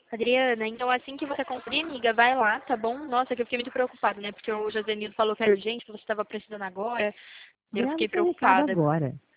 Adriana, então assim que você conseguir, amiga, vai lá, tá bom? Nossa, que eu fiquei muito preocupada, né? Porque o Josenildo falou que era urgente, que você estava precisando agora. Eu Leva fiquei seu recado preocupada. agora.